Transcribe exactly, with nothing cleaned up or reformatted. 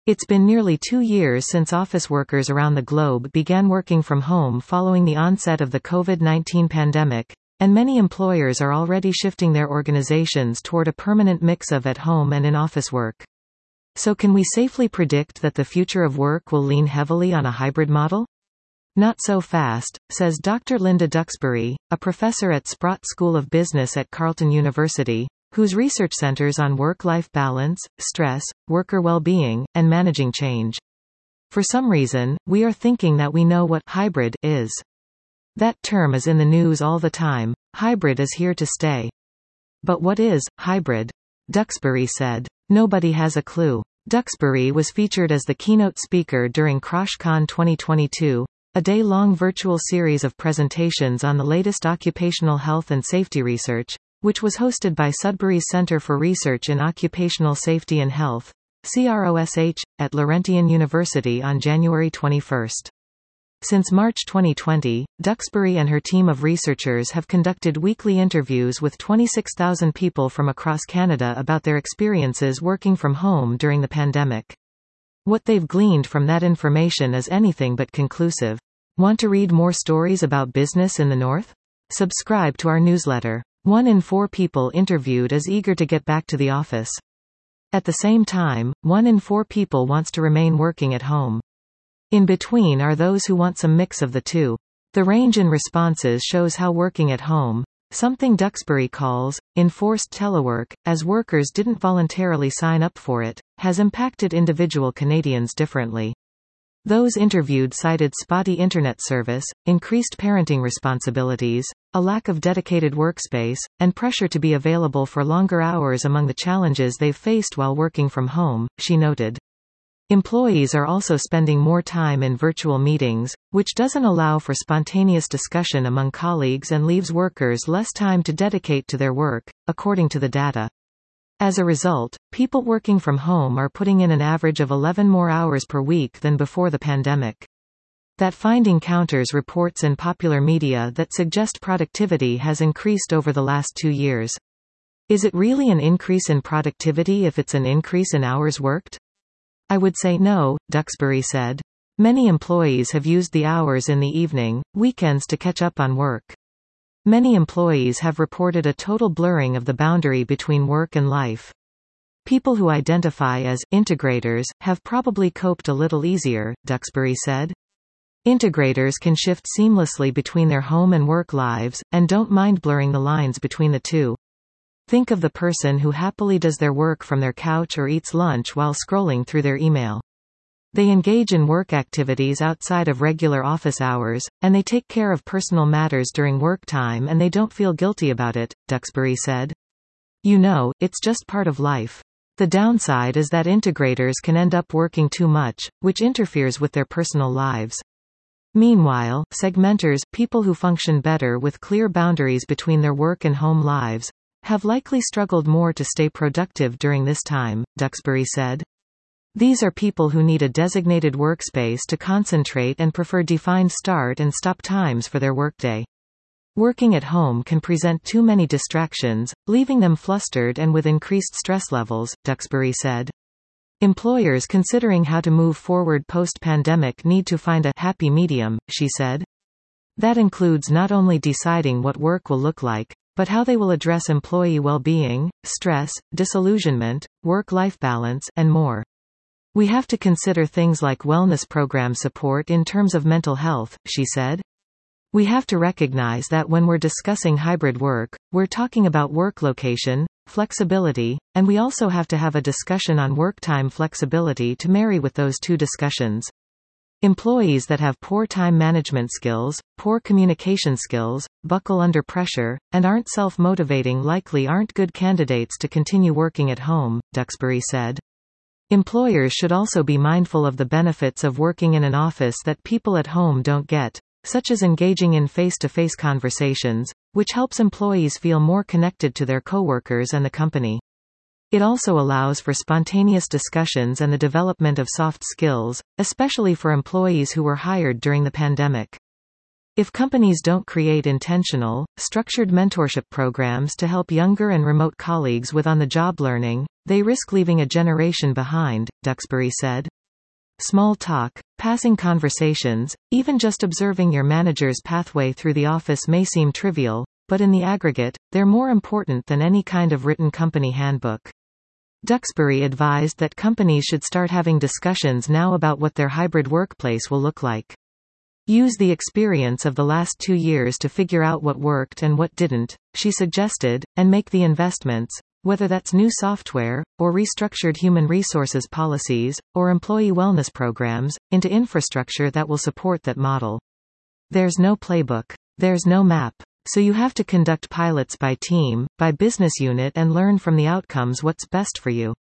It's been nearly two years since office workers around the globe began working from home following the onset of the COVID nineteen pandemic, and many employers are already shifting their organizations toward a permanent mix of at-home and in-office work. So can we safely predict that the future of work will lean heavily on a hybrid model? Not so fast, says Doctor Linda Duxbury, a professor at Sprott School of Business at Carleton University, whose research centers on work-life balance, stress, worker well-being, and managing change. For some reason, we are thinking that we know what hybrid is. That term is in the news all the time. Hybrid is here to stay. But what is hybrid? Duxbury said. Nobody has a clue. Duxbury was featured as the keynote speaker during CrossCon twenty twenty-two, a day-long virtual series of presentations on the latest occupational health and safety research, which was hosted by Sudbury's Center for Research in Occupational Safety and Health, CROSH, at Laurentian University on January twenty-first. Since March twenty twenty, Duxbury and her team of researchers have conducted weekly interviews with twenty-six thousand people from across Canada about their experiences working from home during the pandemic. What they've gleaned from that information is anything but conclusive. Want to read more stories about business in the North? Subscribe to our newsletter. One in four people interviewed is eager to get back to the office. At the same time, one in four people wants to remain working at home. In between are those who want some mix of the two. The range in responses shows how working at home, something Duxbury calls enforced telework, as workers didn't voluntarily sign up for it, has impacted individual Canadians differently. Those interviewed cited spotty internet service, increased parenting responsibilities, a lack of dedicated workspace, and pressure to be available for longer hours among the challenges they've faced while working from home, she noted. Employees are also spending more time in virtual meetings, which doesn't allow for spontaneous discussion among colleagues and leaves workers less time to dedicate to their work, according to the data. As a result, people working from home are putting in an average of eleven more hours per week than before the pandemic. That finding counters reports in popular media that suggest productivity has increased over the last two years. Is it really an increase in productivity if it's an increase in hours worked? I would say no, Duxbury said. Many employees have used the hours in the evening, weekends to catch up on work. Many employees have reported a total blurring of the boundary between work and life. People who identify as integrators have probably coped a little easier, Duxbury said. Integrators can shift seamlessly between their home and work lives, and don't mind blurring the lines between the two. Think of the person who happily does their work from their couch or eats lunch while scrolling through their email. They engage in work activities outside of regular office hours, and they take care of personal matters during work time and they don't feel guilty about it, Duxbury said. You know, it's just part of life. The downside is that integrators can end up working too much, which interferes with their personal lives. Meanwhile, segmenters, people who function better with clear boundaries between their work and home lives, have likely struggled more to stay productive during this time, Duxbury said. These are people who need a designated workspace to concentrate and prefer defined start and stop times for their workday. Working at home can present too many distractions, leaving them flustered and with increased stress levels, Duxbury said. Employers considering how to move forward post-pandemic need to find a happy medium, she said. That includes not only deciding what work will look like, but how they will address employee well-being, stress, disillusionment, work-life balance, and more. We have to consider things like wellness program support in terms of mental health, she said. We have to recognize that when we're discussing hybrid work, we're talking about work location, flexibility, and we also have to have a discussion on work time flexibility to marry with those two discussions. Employees that have poor time management skills, poor communication skills, buckle under pressure, and aren't self-motivating likely aren't good candidates to continue working at home, Duxbury said. Employers should also be mindful of the benefits of working in an office that people at home don't get, such as engaging in face-to-face conversations, which helps employees feel more connected to their coworkers and the company. It also allows for spontaneous discussions and the development of soft skills, especially for employees who were hired during the pandemic. If companies don't create intentional, structured mentorship programs to help younger and remote colleagues with on-the-job learning, they risk leaving a generation behind, Duxbury said. Small talk, passing conversations, even just observing your manager's pathway through the office may seem trivial, but in the aggregate, they're more important than any kind of written company handbook. Duxbury advised that companies should start having discussions now about what their hybrid workplace will look like. Use the experience of the last two years to figure out what worked and what didn't, she suggested, and make the investments, whether that's new software, or restructured human resources policies, or employee wellness programs, into infrastructure that will support that model. There's no playbook. There's no map. So you have to conduct pilots by team, by business unit and learn from the outcomes what's best for you.